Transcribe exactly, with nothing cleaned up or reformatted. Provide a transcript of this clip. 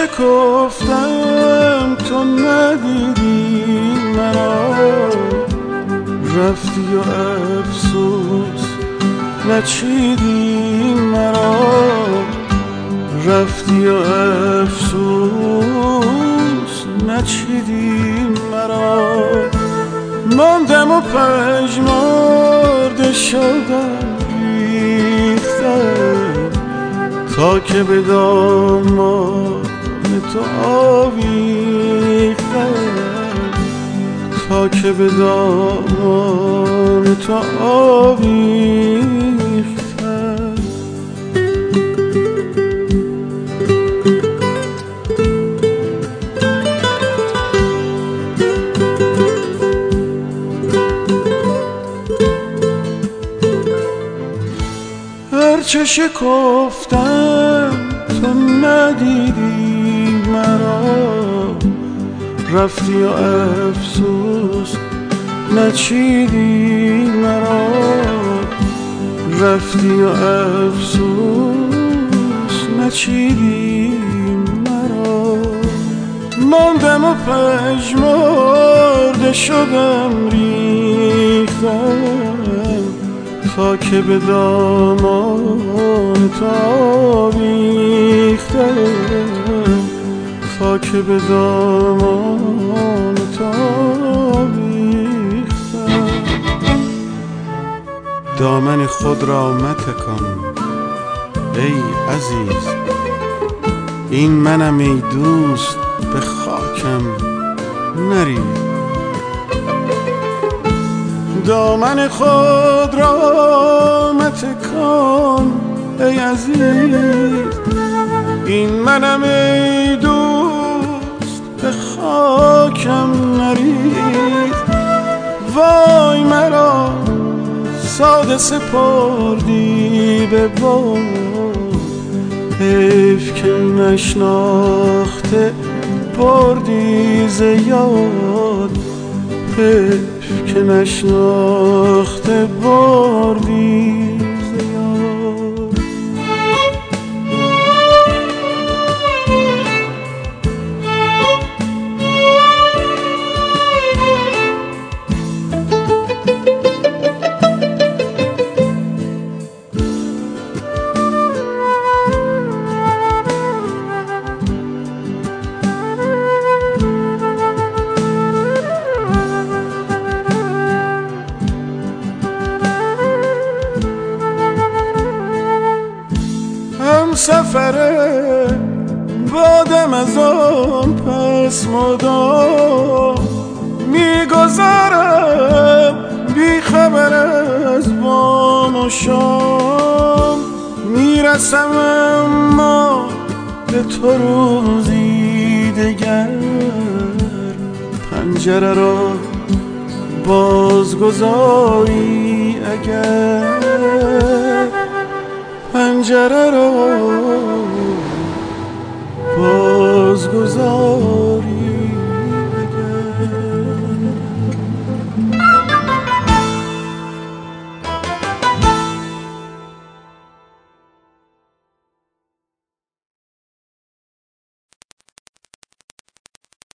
شکفتم تو ندیدی مرا، رفتی و افسوس نچیدی مرا، رفتی و افسوس نچیدی مرا. ماندم و پژمرده شدم ریختم تا که به دامان تو آویختم، تا که به دامان تو آویختم. هرچه شکفتم تو ندیدی مرا، رفتی و افسوس نچیدی مرا، رفتی و افسوس نچیدی مرا. ماندم و پژمرده شدم ریختم تا که به دامان تو آویختم، تا که به دامان تو آویختم. دامن خود را متکن ای عزیز، این منم ای دوست به خاکم نرید. دامن خود را متکن ای عزیز، این منم ای دوست به خاکم نرید. وای مرا ساده سپردی به باد، حیف که نشناخته بردی ز یاد، حیف که نشناخته بردی ز یاد. سفره بادم از آن پس مدام میگذرم بی خبر از بام و شام، میرسم اما به تو روزی دگر، پنجره را بازگذاری اگر، پنجره را بازگذار.